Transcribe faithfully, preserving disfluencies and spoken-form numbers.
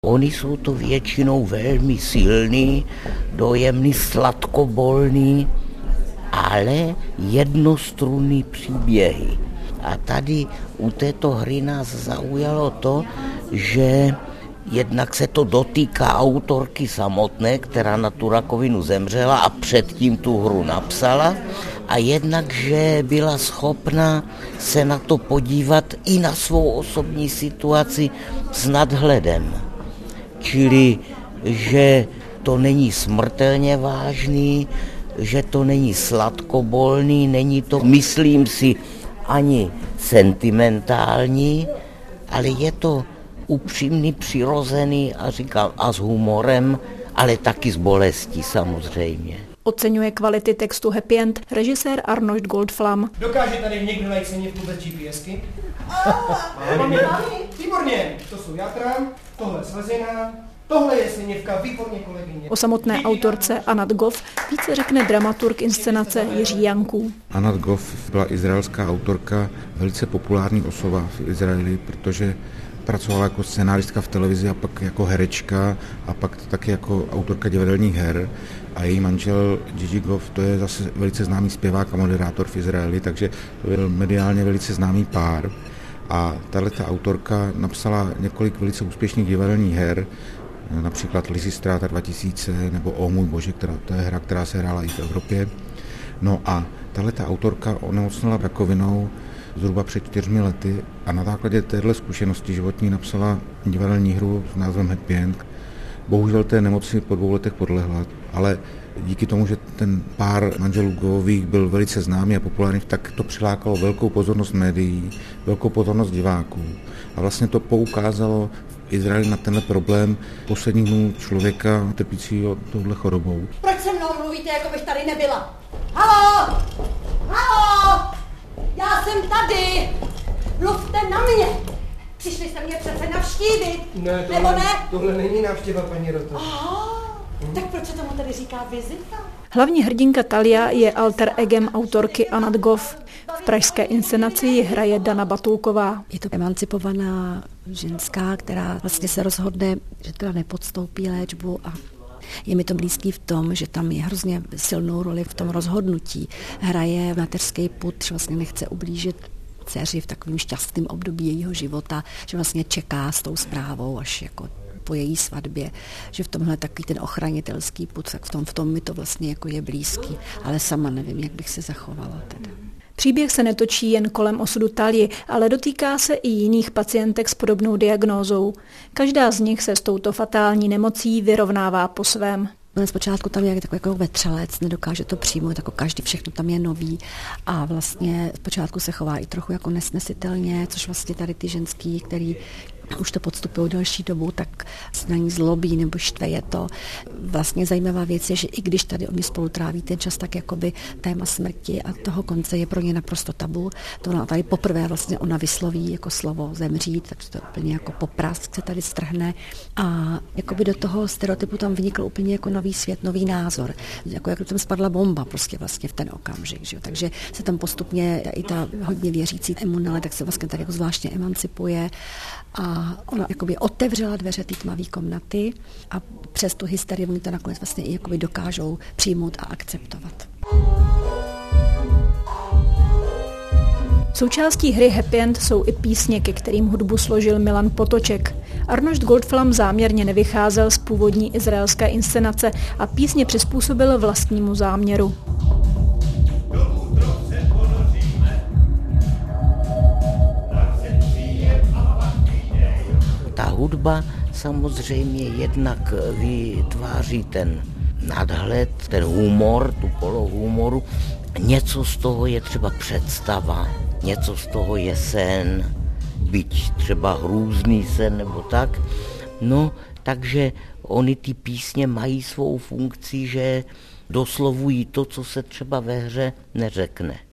Oni jsou to většinou velmi silný, dojemný, sladkobolný, ale jednostrunný příběhy. A tady u této hry nás zaujalo to, že jednak se to dotýká autorky samotné, která na tu rakovinu zemřela a předtím tu hru napsala, a jednak, že byla schopna se na to podívat i na svou osobní situaci s nadhledem. Čili, že to není smrtelně vážný, že to není sladkobolný, není to, myslím si, ani sentimentální, ale je to upřímný, přirozený a říkám, a s humorem, ale taky s bolestí samozřejmě. Oceňuje kvality textu Happy End režisér Arnošt Goldflam. Dokáže tady někdo najít ceněvku bez GPSky? Výborně, to jsou játra, tohle je slezina, tohle je ceněvka, výborně kolegyně. O samotné autorce Anat Goff více řekne dramaturg inscenace Jiří Janků. Anat Goff byla izraelská autorka, velice populární osoba v Izraeli, protože pracovala jako scenáristka v televizi a pak jako herečka a pak taky jako autorka divadelních her. A její manžel Gigi Goff, to je zase velice známý zpěvák a moderátor v Izraeli, takže to byl mediálně velice známý pár. A tato autorka napsala několik velice úspěšných divadelních her, například Lysistrata dva tisíce nebo O můj bože, která, to je hra, která se hrála i v Evropě. No a tato autorka onemocněla rakovinou zhruba před čtyřmi lety a na základě téhle zkušenosti životní napsala divadelní hru s názvem Happy End. Bohužel té nemoci po dvou letech podlehla, ale díky tomu, že ten pár manželů Govových byl velice známý a populární, tak to přilákalo velkou pozornost médií, velkou pozornost diváků. A vlastně to poukázalo v Izraeli na tenhle problém posledních dnů člověka trpícího touhle chorobou. Proč se mnou mluvíte, jako bych tady nebyla? Haló! Haló! Já jsem tady! Mluvte na mě! Přišli jste mě přece navštívit, ne, tohle, nebo ne? Tohle není návštěva, paní Roto. Oh, hmm. Tak proč se tomu tady říká vizita? Hlavní hrdinka Talia je alter egem autorky Anat Goff. V pražské inscenaci ji hraje Dana Batulková. Je to emancipovaná ženská, která vlastně se rozhodne, že teda nepodstoupí léčbu a je mi to blízký v tom, že tam je hrozně silnou roli v tom rozhodnutí. Hraje mateřský pud, že vlastně nechce ublížit dceři v takovém šťastném období jejího života, že vlastně čeká s tou zprávou až jako po její svatbě, že v tomhle takový ten ochranitelský pud, tak v tom, v tom mi to vlastně jako je blízký, ale sama nevím, jak bych se zachovala teda. Příběh se netočí jen kolem osudu Talie, ale dotýká se i jiných pacientek s podobnou diagnózou. Každá z nich se s touto fatální nemocí vyrovnává po svém. Zpočátku tam je takový jako vetřelec, nedokáže to přijmout, jako každý, všechno tam je nový a vlastně zpočátku se chová i trochu jako nesnesitelně, což vlastně tady ty ženský, který už to podstupují další dobu, tak se na ní zlobí nebo štve je to. Vlastně zajímavá věc je, že i když tady oni spolu tráví ten čas, tak jakoby téma smrti a toho konce je pro ně naprosto tabu. To ona tady poprvé vlastně ona vysloví jako slovo zemřít, takže to úplně jako poprask se tady strhne a jakoby do toho stereotypu tam vnikl úplně jako nový svět, nový názor. Jako jak tam spadla bomba prostě vlastně v ten okamžik, že jo? Takže se tam postupně i ta hodně věřící Emunele, tak se vlastně tady jako zvláštně emancipuje a ona jakoby otevřela dveře té tmavé komnaty a přes tu hysterii oni to nakonec vlastně i jakoby dokážou přijmout a akceptovat. Součástí hry Happy End jsou i písně, ke kterým hudbu složil Milan Potoček. Arnošt Goldflam záměrně nevycházel z původní izraelské inscenace a písně přizpůsobil vlastnímu záměru. Ta hudba samozřejmě jednak vytváří ten nadhled, ten humor, tu polohu humoru. Něco z toho je třeba představa, něco z toho je sen, byť třeba hrůzný sen nebo tak. No, takže oni ty písně mají svou funkci, že doslovují to, co se třeba ve hře neřekne.